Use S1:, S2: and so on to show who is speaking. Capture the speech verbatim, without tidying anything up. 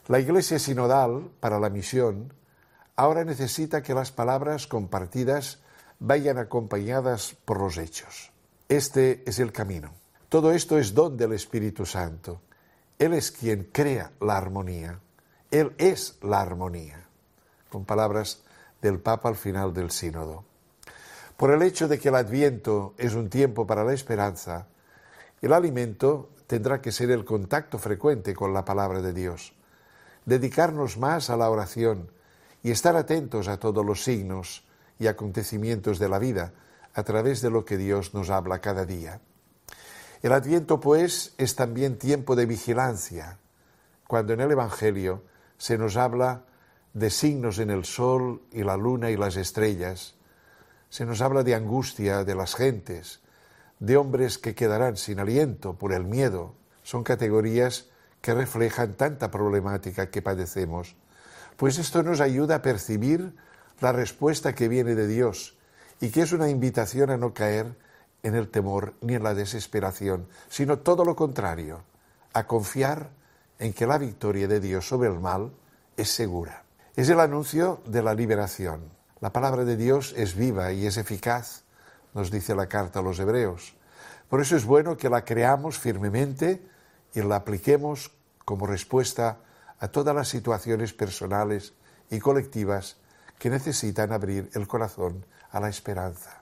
S1: La Iglesia sinodal para la misión ahora necesita que las palabras compartidas vayan acompañadas por los hechos. Este es el camino. Todo esto es don del Espíritu Santo. Él es quien crea la armonía. Él es la armonía. Con palabras del Papa al final del sínodo. Por el hecho de que el Adviento es un tiempo para la esperanza, el alimento tendrá que ser el contacto frecuente con la palabra de Dios, dedicarnos más a la oración y estar atentos a todos los signos y acontecimientos de la vida a través de lo que Dios nos habla cada día. El Adviento, pues, es también tiempo de vigilancia, cuando en el Evangelio se nos habla de signos en el sol y la luna y las estrellas, se nos habla de angustia de las gentes, de hombres que quedarán sin aliento por el miedo. Son categorías que reflejan tanta problemática que padecemos, pues esto nos ayuda a percibir la respuesta que viene de Dios y que es una invitación a no caer en el temor ni en la desesperación, sino todo lo contrario, a confiar en que la victoria de Dios sobre el mal es segura. Es el anuncio de la liberación. La palabra de Dios es viva y es eficaz, nos dice la carta a los Hebreos. Por eso es bueno que la creamos firmemente y la apliquemos como respuesta a todas las situaciones personales y colectivas que necesitan abrir el corazón a la esperanza.